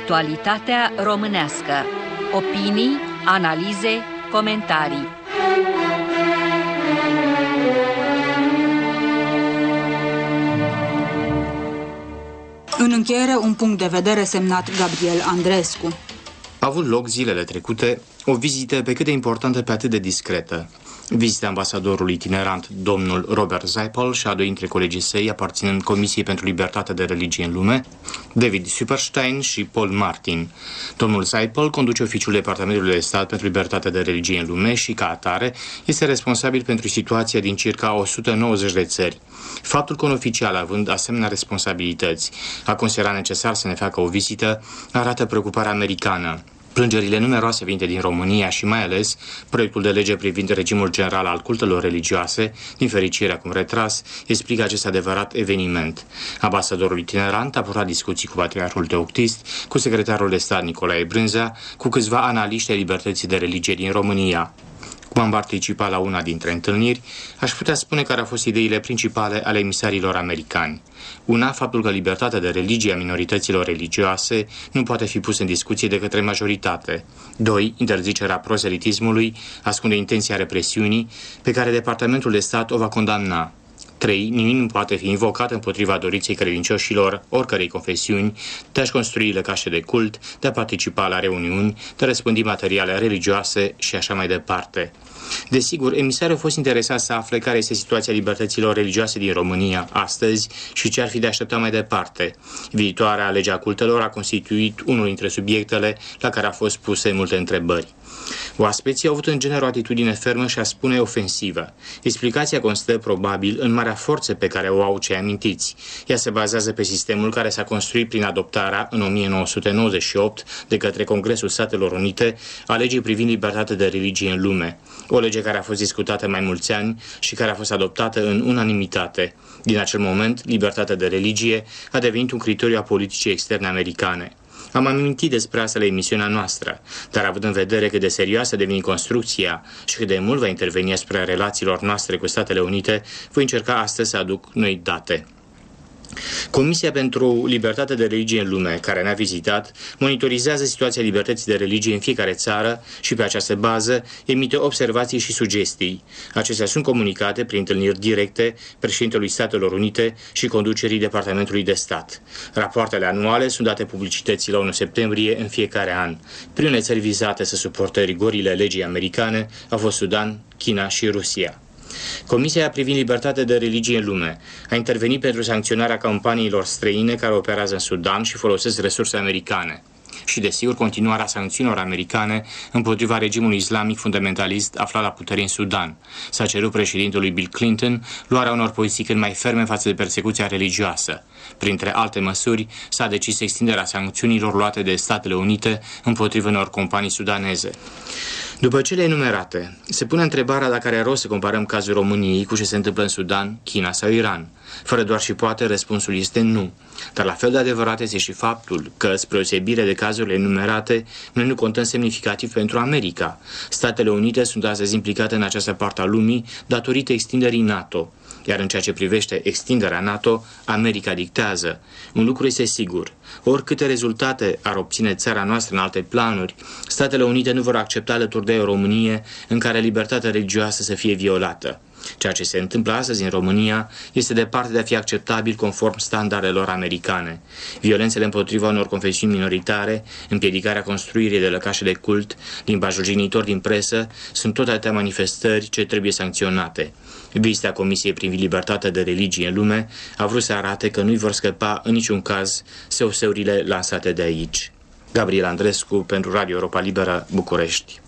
Actualitatea românească. Opinii, analize, comentarii. În încheiere, un punct de vedere semnat Gabriel Andrescu. A avut loc zilele trecute o vizită pe cât de importantă, pe atât de discretă. Vizita ambasadorului itinerant, domnul Robert Seipel, și a doi dintre colegii săi, aparținând Comisiei pentru Libertate de Religie în Lume, David Superstein și Paul Martin. Domnul Seipel conduce oficiul Departamentului de Stat pentru Libertate de Religie în Lume și, ca atare, este responsabil pentru situația din circa 190 de țări. Faptul că un oficial, având asemenea responsabilități, a considerat necesar să ne facă o vizită, arată preocuparea americană. Plângerile numeroase venite din România și mai ales proiectul de lege privind regimul general al cultelor religioase, din fericire acum retras, explică acest adevărat eveniment. Ambasadorul itinerant a purtat discuții cu patriarhul Teoctist, cu secretarul de stat Nicolae Brânzea, cu câțiva analiști ai libertății de religie din România. Cum am participat la una dintre întâlniri, aș putea spune care au fost ideile principale ale emisarilor americani. Una, faptul că libertatea de religie a minorităților religioase nu poate fi pusă în discuție de către majoritate. 2. Interzicerea proselitismului ascunde intenția represiunii pe care Departamentul de Stat o va condamna. 3. Nimic nu poate fi invocat împotriva dorinței credincioșilor oricărei confesiuni de a-și construi lăcașe de cult, de a participa la reuniuni, de a răspândi materiale religioase și așa mai departe. Desigur, emisarii au fost interesați să afle care este situația libertăților religioase din România astăzi și ce ar fi de așteptat mai departe. Viitoarea lege a cultelor a constituit unul dintre subiectele la care au fost puse multe întrebări. Oaspeții au avut în genere o atitudine fermă și a spune ofensivă. Explicația constă probabil în marea forță pe care o au cei amintiți. Ea se bazează pe sistemul care s-a construit prin adoptarea în 1998 de către Congresul Statelor Unite a legii privind libertatea de religie în lume. O lege care a fost discutată mai mulți ani și care a fost adoptată în unanimitate. Din acel moment, libertatea de religie a devenit un criteriu a politicii externe americane. Am amintit despre asta la emisiunea noastră, dar având în vedere cât de serioasă a devenit construcția și cât de mult va interveni asupra relațiilor noastre cu Statele Unite, voi încerca astăzi să aduc noi date. Comisia pentru Libertate de Religie în Lume, care ne-a vizitat, monitorizează situația libertății de religie în fiecare țară și pe această bază emite observații și sugestii. Acestea sunt comunicate prin întâlniri directe președintelui Statelor Unite și conducerii Departamentului de Stat. Rapoartele anuale sunt date publicității la 1 septembrie în fiecare an. Primele țări vizate să suporte rigorile legii americane au fost Sudan, China și Rusia. Comisia privind libertatea de religie în lume a intervenit pentru sancționarea companiilor străine care operează în Sudan și folosesc resurse americane și, desigur, continuarea sancțiunilor americane împotriva regimului islamic fundamentalist aflat la putere în Sudan. S-a cerut președintelui Bill Clinton luarea unor poziții cât mai ferme față de persecuția religioasă. Printre alte măsuri, s-a decis extinderea sancțiunilor luate de Statele Unite împotriva unor companii sudaneze. După cele enumerate, se pune întrebarea dacă are rost să comparăm cazul României cu ce se întâmplă în Sudan, China sau Iran. Fără doar și poate, răspunsul este nu. Dar la fel de adevărat este și faptul că, spre osebire de cazurile enumerate, noi nu contăm semnificativ pentru America. Statele Unite sunt astăzi implicate în această parte a lumii datorită extinderii NATO. Iar în ceea ce privește extinderea NATO, America dictează. Un lucru este sigur. Oricâte rezultate ar obține țara noastră în alte planuri, Statele Unite nu vor accepta alături de o Românie în care libertatea religioasă să fie violată. Ceea ce se întâmplă astăzi în România este departe de a fi acceptabil conform standardelor americane. Violențele împotriva unor confesiuni minoritare, împiedicarea construirii de lăcașe de cult, limbajul jignitor din presă, sunt tot atâtea manifestări ce trebuie sancționate. Vizita Comisiei privind libertatea de religie în lume a vrut să arate că nu-i vor scăpa în niciun caz SOS-urile lansate de aici. Gabriel Andrescu pentru Radio Europa Liberă, București.